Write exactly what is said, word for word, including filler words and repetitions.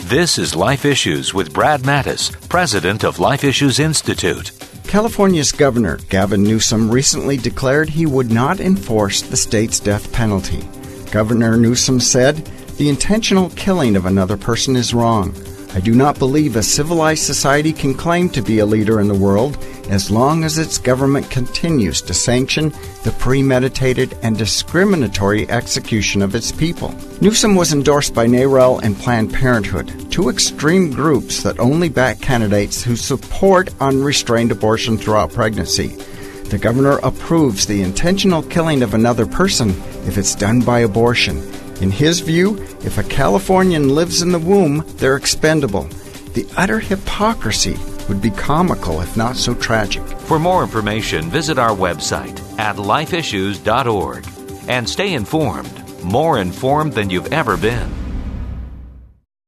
This is Life Issues with Brad Mattis, president of Life Issues Institute. California's Governor Gavin Newsom recently declared he would not enforce the state's death penalty. Governor Newsom said, "The intentional killing of another person is wrong. I do not believe a civilized society can claim to be a leader in the world as long as its government continues to sanction the premeditated and discriminatory execution of its people." Newsom was endorsed by NARAL and Planned Parenthood, two extreme groups that only back candidates who support unrestrained abortion throughout pregnancy. The governor approves the intentional killing of another person if it's done by abortion. In his view, if a Californian lives in the womb, they're expendable. The utter hypocrisy would be comical, if not so tragic. For more information, visit our website at life issues dot org and stay informed, more informed than you've ever been.